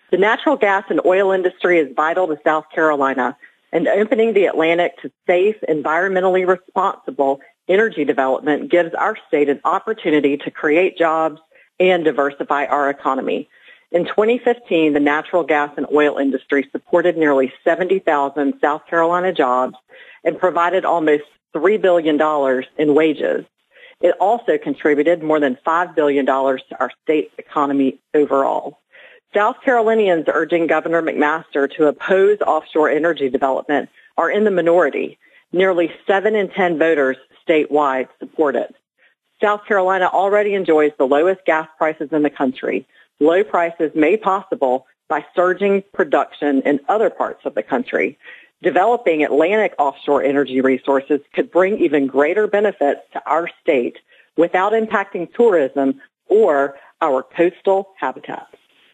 The natural gas and oil industry is vital to South Carolina, and opening the Atlantic to safe, environmentally responsible energy development gives our state an opportunity to create jobs and diversify our economy. In 2015, the natural gas and oil industry supported nearly 70,000 South Carolina jobs and provided almost $3 billion in wages. It also contributed more than $5 billion to our state's economy overall. South Carolinians urging Governor McMaster to oppose offshore energy development are in the minority. Nearly 7 in 10 voters statewide support it. South Carolina already enjoys the lowest gas prices in the country. Low prices made possible by surging production in other parts of the country. Developing Atlantic offshore energy resources could bring even greater benefits to our state without impacting tourism or our coastal habitats.